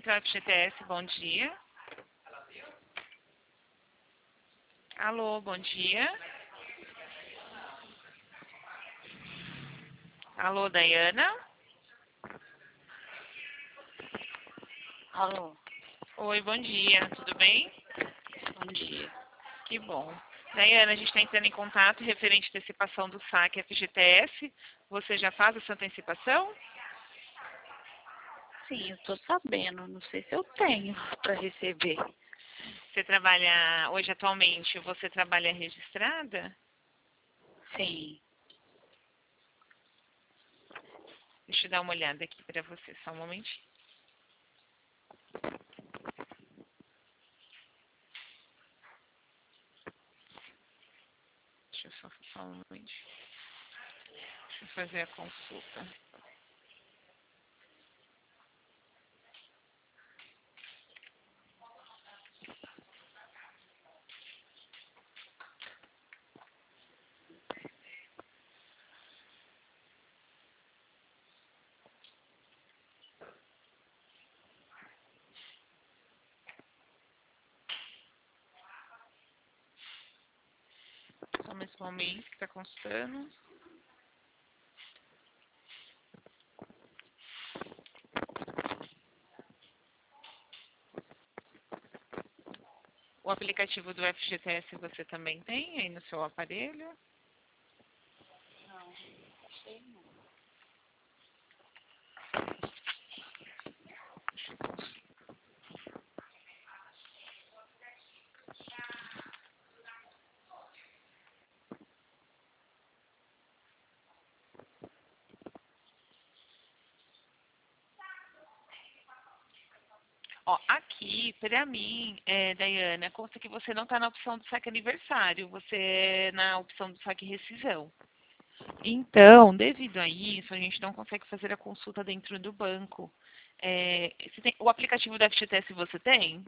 Central FGTS, bom dia. Alô, bom dia. Alô, Dayana? Alô, Oi, bom dia, tudo bem? bom dia. Que bom. Dayana, a gente está entrando em contato referente à antecipação do saque FGTS. Você já faz essa antecipação? Sim, eu tô sabendo. Não sei se eu tenho para receber. Você trabalha, hoje atualmente, você trabalha registrada? Sim. Deixa eu dar uma olhada aqui para você, só um momentinho. Deixa eu só um momentinho. Deixa eu fazer a consulta. Só mais um momento que está consultando. O aplicativo do FGTS você também tem aí no seu aparelho? Não, sei não. Ó, aqui, para mim, Dayana, consta que você não está na opção do saque aniversário, você é na opção do saque rescisão. Então, devido a isso, a gente não consegue fazer a consulta dentro do banco. O aplicativo da FGTS você tem?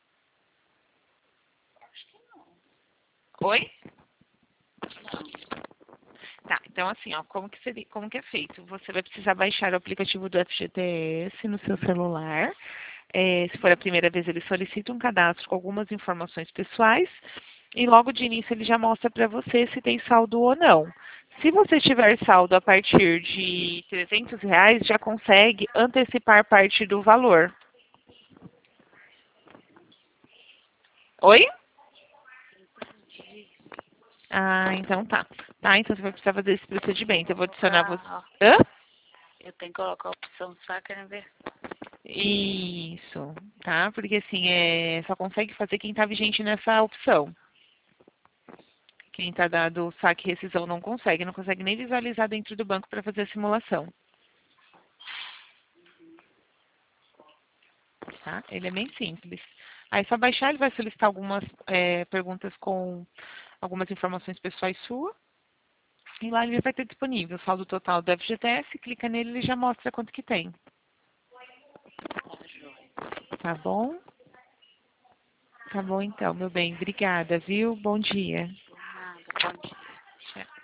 Acho que não. Oi? Não. Tá, então assim, ó, como que é feito? Você vai precisar baixar o aplicativo do FGTS no seu celular. Se for a primeira vez, ele solicita um cadastro com algumas informações pessoais e logo de início ele já mostra para você se tem saldo ou não. Se você tiver saldo a partir de R$ 300, já consegue antecipar parte do valor. Oi? Entendi. Ah, então tá. Tá, então você vai precisar fazer esse procedimento. Eu vou adicionar você. Colocar, Hã? eu tenho que colocar a opção saque aniversário. Isso, tá? Porque assim, só consegue fazer quem está vigente nessa opção. Quem está dado saque e rescisão não consegue nem visualizar dentro do banco para fazer a simulação, tá? Ele é bem simples. Aí só baixar, ele vai solicitar algumas perguntas com algumas informações pessoais suas. E lá ele vai ter disponível o saldo total do FGTS, clica nele e ele já mostra quanto que tem. Tá, joia. Tá bom? Tá bom então, meu bem. Obrigada, viu? Bom dia. Nada, bom dia. Tchau.